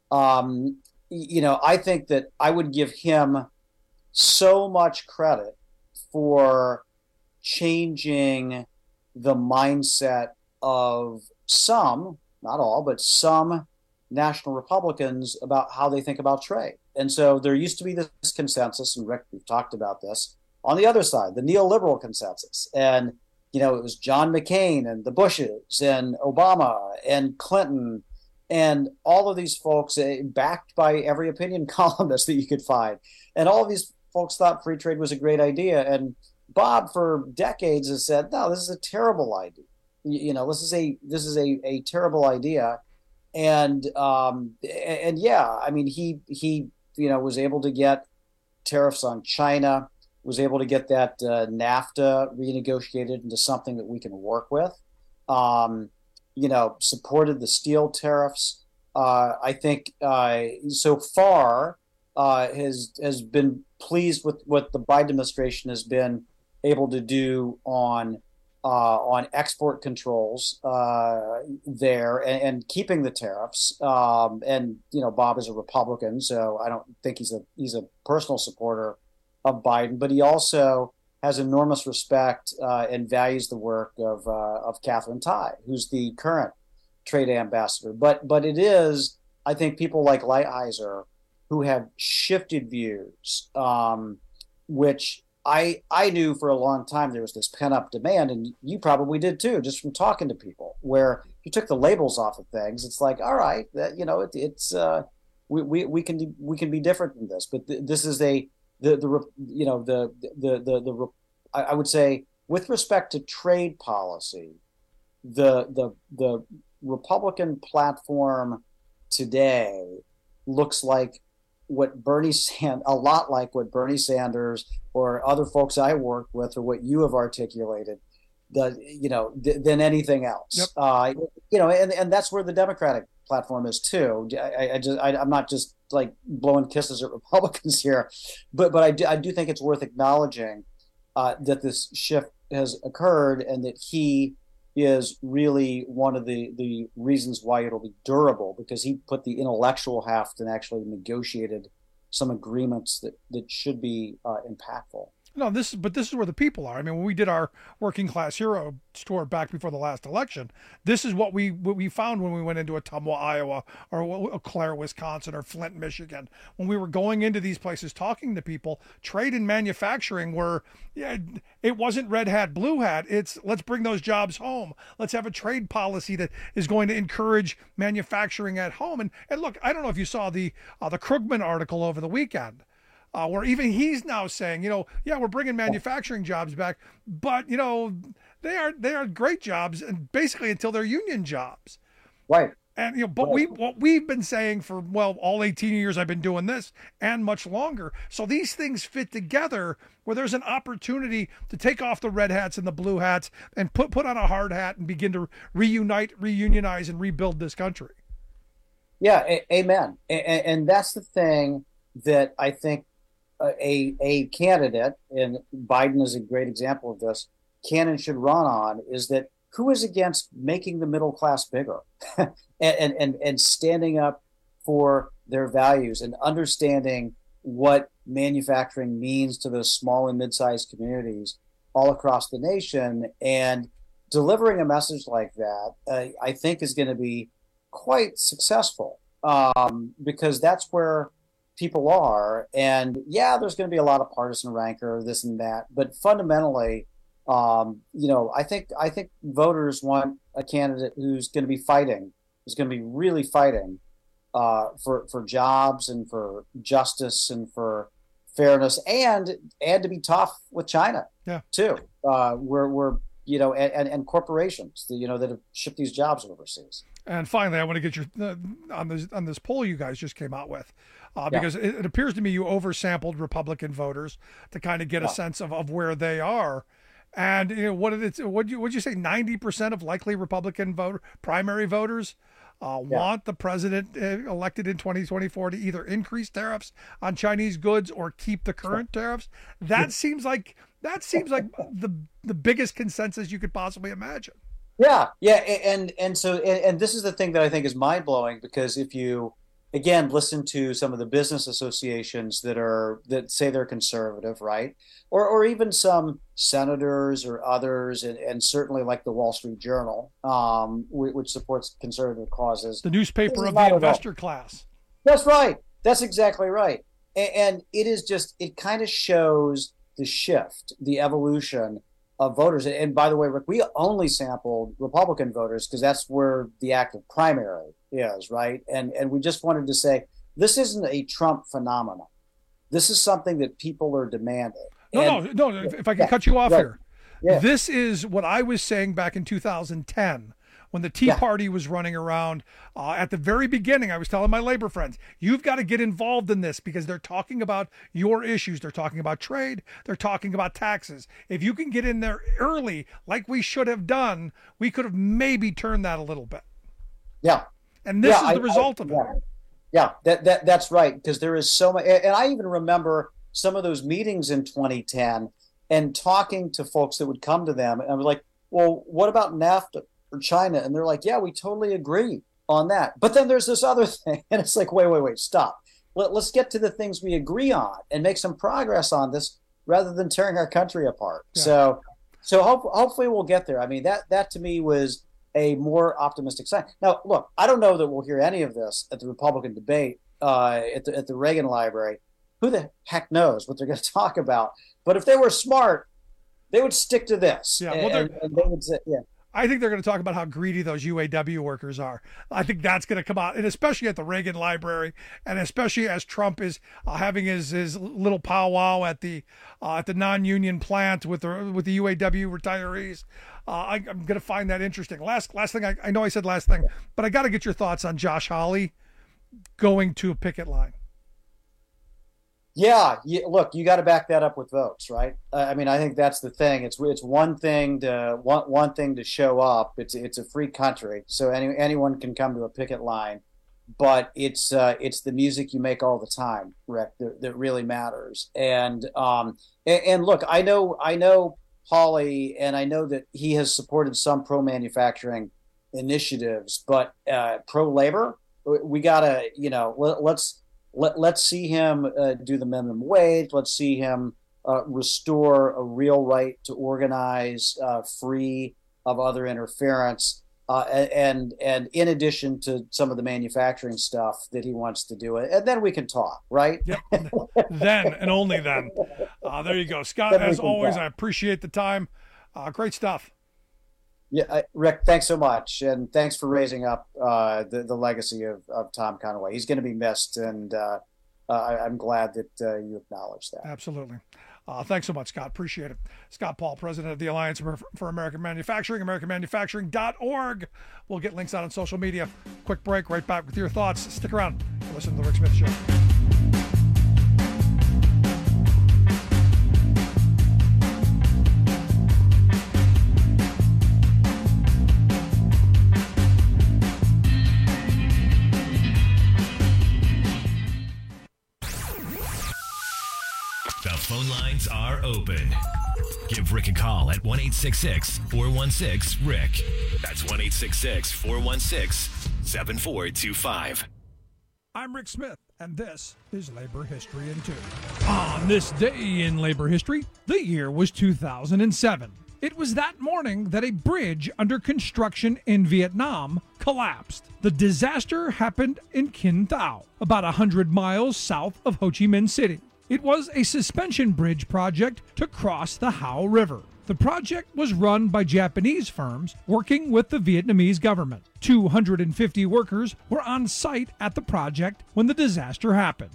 I think that I would give him so much credit for changing the mindset of some, not all, but some national Republicans about how they think about trade. And so there used to be this consensus, and Rick, we've talked about this, on the other side, the neoliberal consensus. And, it was John McCain and the Bushes and Obama and Clinton and all of these folks backed by every opinion columnist that you could find. And all of these folks thought free trade was a great idea. And Bob, for decades, has said, no, this is a terrible idea. This is a terrible idea, and yeah, I mean, he was able to get tariffs on China, was able to get that NAFTA renegotiated into something that we can work with. Supported the steel tariffs. I think so far has been pleased with what the Biden administration has been able to do on export controls there and keeping the tariffs. Bob is a Republican, so I don't think he's a personal supporter of Biden, but he also has enormous respect and values the work of Catherine Tai, who's the current trade ambassador. But it is, I think, people like Lighthizer who have shifted views, which I knew for a long time there was this pent-up demand, and you probably did too, just from talking to people, where you took the labels off of things. It's like, all right, that we can be different than this, but this is I would say, with respect to trade policy, the Republican platform today looks like a lot like what Bernie Sanders or other folks I worked with, or what you have articulated, than anything else. Yep. And that's where the Democratic platform is too. I'm not just like blowing kisses at Republicans here, but I do think it's worth acknowledging that this shift has occurred, and that he is really one of the reasons why it'll be durable, because he put the intellectual heft and actually negotiated some agreements that should be impactful. No, this is where the people are. I mean, when we did our Working Class Hero tour back before the last election, this is what we found when we went into Ottumwa, Iowa, or Eau Claire, Wisconsin, or Flint, Michigan. When we were going into these places, talking to people, trade and manufacturing it wasn't red hat, blue hat. It's let's bring those jobs home. Let's have a trade policy that is going to encourage manufacturing at home. And look, I don't know if you saw the Krugman article over the weekend. Where even he's now saying, we're bringing manufacturing jobs back, but they are great jobs, and basically until they're union jobs, right? And but what we've been saying for all 18 years I've been doing this, and much longer. So these things fit together, where there's an opportunity to take off the red hats and the blue hats and put on a hard hat and begin to reunionize, and rebuild this country. Yeah, amen. And that's the thing that I think a candidate, and Biden is a great example of this, can and should run on, is that who is against making the middle class bigger and standing up for their values and understanding what manufacturing means to those small and mid-sized communities all across the nation, and delivering a message like that, I think is going to be quite successful, because that's where people are. And yeah, there's going to be a lot of partisan rancor, this and that, but fundamentally, I think voters want a candidate who's going to be fighting, who's going to be really fighting for jobs and for justice and for fairness, and to be tough with China, too. We're and corporations, that have shipped these jobs overseas. And finally, I want to get your on this poll you guys just came out with, because it appears to me you oversampled Republican voters to kind of get a sense of where they are. And what'd you say? 90% of likely Republican primary voters want the president elected in 2024 to either increase tariffs on Chinese goods or keep the current tariffs. That seems like the biggest consensus you could possibly imagine. Yeah, and so this is the thing that I think is mind blowing, because if you again listen to some of the business associations that say they're conservative, right, or even some senators or others, and certainly like the Wall Street Journal, which supports conservative causes, the newspaper of the investor class. That's right. That's exactly right. And it kind of shows the shift, the evolution of voters. And by the way, Rick, we only sampled Republican voters because that's where the active primary is, right? And we just wanted to say, this isn't a Trump phenomenon. This is something that people are demanding. No, if I can cut you off here. Yeah. This is what I was saying back in 2010 when the Tea Party was running around. At the very beginning, I was telling my labor friends, you've got to get involved in this because they're talking about your issues. They're talking about trade. They're talking about taxes. If you can get in there early, like we should have done, we could have maybe turned that a little bit. Yeah. And this is the result of it. Yeah, that's right, because there is so much. And I even remember some of those meetings in 2010 and talking to folks that would come to them. And I was like, well, what about NAFTA or China? And they're like, yeah, we totally agree on that. But then there's this other thing. And it's like, wait, stop. Let's get to the things we agree on and make some progress on this rather than tearing our country apart. Yeah. So hopefully we'll get there. I mean, that to me was a more optimistic sign. Now, look, I don't know that we'll hear any of this at the Republican debate at the Reagan Library. Who the heck knows what they're going to talk about? But if they were smart, they would stick to this. Yeah, and they would say, I think they're going to talk about how greedy those UAW workers are. I think that's going to come out, and especially at the Reagan Library, and especially as Trump is having his little powwow at the non-union plant with the UAW retirees. I'm going to find that interesting. Last thing, I know I said last thing, but I got to get your thoughts on Josh Hawley going to a picket line. Yeah, look, you got to back that up with votes, right? I mean, I think that's the thing. It's one thing to show up. It's a free country, so anyone can come to a picket line, but it's the music you make all the time, Rick, that really matters. And look, I know Hawley, and I know that he has supported some pro-manufacturing initiatives, but pro-labor, we gotta, let's see him do the minimum wage. Let's see him restore a real right to organize, free of other interference, and in addition to some of the manufacturing stuff that he wants to do, and then we can talk, right? Yep. Then and only then. There you go, Scott. As always, I appreciate the time. Great stuff. Yeah, Rick, thanks so much, and thanks for raising up the legacy of Tom Conaway. He's going to be missed, and I'm glad that you acknowledge that. Absolutely. Thanks so much, Scott. Appreciate it. Scott Paul, president of the Alliance for American Manufacturing, AmericanManufacturing.org. We'll get links out on social media. Quick break, right back with your thoughts. Stick around. Listen to The Rick Smith Show. lines are open. Give Rick a call at 1-866-416-RICK. That's 1-866-416-7425. I'm Rick Smith, and this is Labor History in 2. On this day in labor history, the year was 2007. It was that morning that a bridge under construction in Vietnam collapsed. The disaster happened in Kinh Thao, about 100 miles south of Ho Chi Minh City. It was a suspension bridge project to cross the Hao River. The project was run by Japanese firms working with the Vietnamese government. 250 workers were on site at the project when the disaster happened.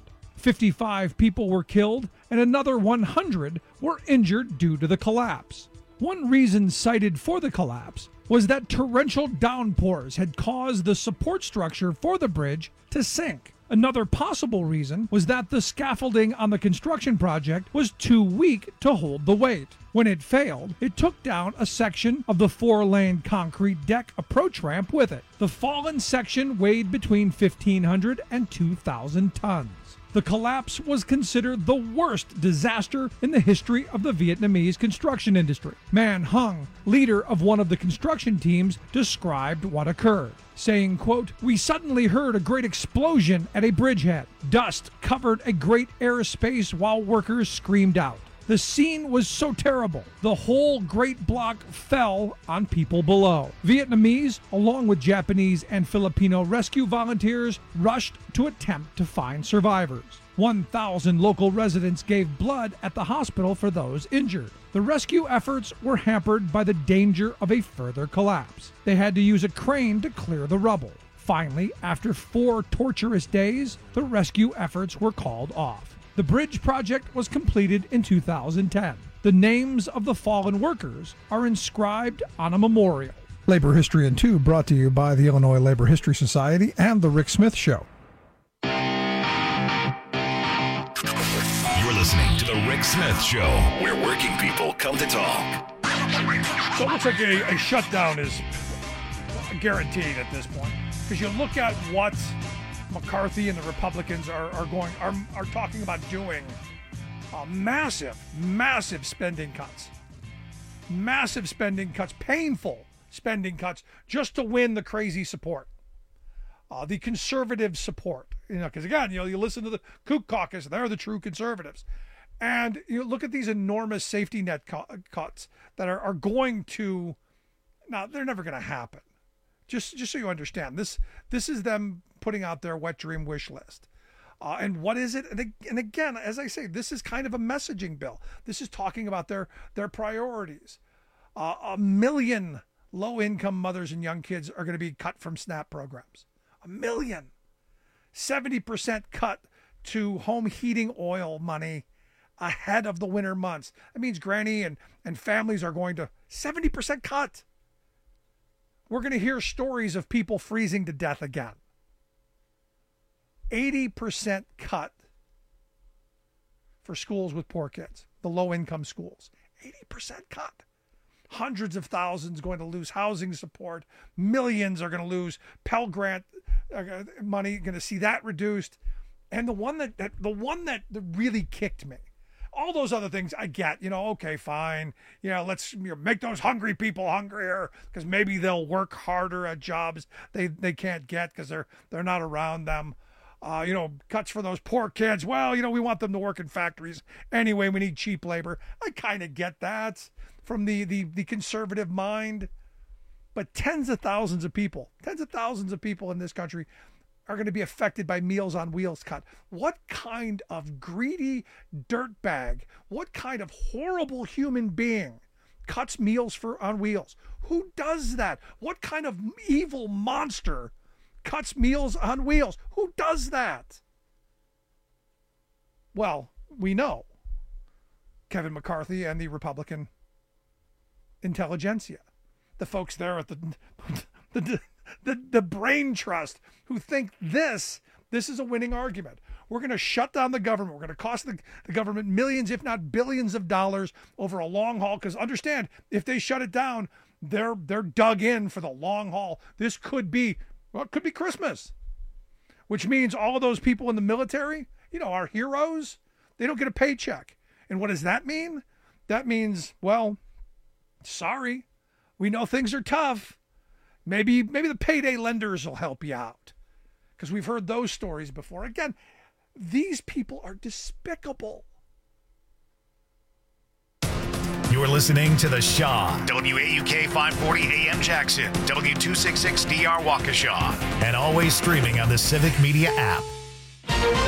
55 people were killed and another 100 were injured due to the collapse. One reason cited for the collapse was that torrential downpours had caused the support structure for the bridge to sink. Another possible reason was that the scaffolding on the construction project was too weak to hold the weight. When it failed, it took down a section of the 4-lane concrete deck approach ramp with it. The fallen section weighed between 1,500 and 2,000 tons. The collapse was considered the worst disaster in the history of the Vietnamese construction industry. Man Hung, leader of one of the construction teams, described what occurred, saying, quote, "We suddenly heard a great explosion at a bridgehead. Dust covered a great airspace while workers screamed out. The scene was so terrible. The whole great block fell on people below. Vietnamese, along with Japanese and Filipino rescue volunteers, rushed to attempt to find survivors. 1,000 local residents gave blood at the hospital for those injured. The rescue efforts were hampered by the danger of a further collapse. They had to use a crane to clear the rubble. Finally, after 4 torturous days, the rescue efforts were called off. The bridge project was completed in 2010. The names of the fallen workers are inscribed on a memorial. Labor History in 2 brought to you by the Illinois Labor History Society and The Rick Smith Show. You're listening to The Rick Smith Show, where working people come to talk. So it looks like a shutdown is guaranteed at this point, because you look at what McCarthy and the Republicans are talking about doing. Massive spending cuts. Massive spending cuts, painful spending cuts, just to win the crazy support. The conservative support. Because again, you listen to the Koch caucus, they're the true conservatives. And you look at these enormous safety net cuts that are going to, now they're never going to happen. Just so you understand, this is them putting out their wet dream wish list. And what is it? And again, as I say, this is kind of a messaging bill. This is talking about their priorities. 1 million low-income mothers and young kids are going to be cut from SNAP programs. 1 million. 70% cut to home heating oil money ahead of the winter months. That means granny and families are going to 70% cut. We're going to hear stories of people freezing to death again. 80% cut for schools with poor kids, the low-income schools. 80% cut. Hundreds of thousands going to lose housing support. Millions are going to lose Pell Grant money, going to see that reduced. And the one that really kicked me, all those other things I get, okay, fine. Let's make those hungry people hungrier because maybe they'll work harder at jobs they can't get because they're not around them. Cuts for those poor kids. Well, we want them to work in factories. Anyway, we need cheap labor. I kind of get that from the conservative mind. But tens of thousands of people in this country are going to be affected by Meals on Wheels cut. What kind of greedy dirtbag, what kind of horrible human being cuts Meals on Wheels? Who does that? What kind of evil monster cuts Meals on Wheels? Who does that? Well, we know. Kevin McCarthy and the Republican intelligentsia. The folks there at the brain trust who think this is a winning argument. We're going to shut down the government. We're going to cost the government millions, if not billions of dollars over a long haul. Because understand, if they shut it down, they're dug in for the long haul. This could be Christmas, which means all of those people in the military, our heroes, they don't get a paycheck. And what does that mean? That means, well, sorry, we know things are tough. Maybe the payday lenders will help you out, because we've heard those stories before. Again, these people are despicable. You're listening to The Shaw, WAUK 540 AM Jackson, W266DR Waukesha, and always streaming on the Civic Media app.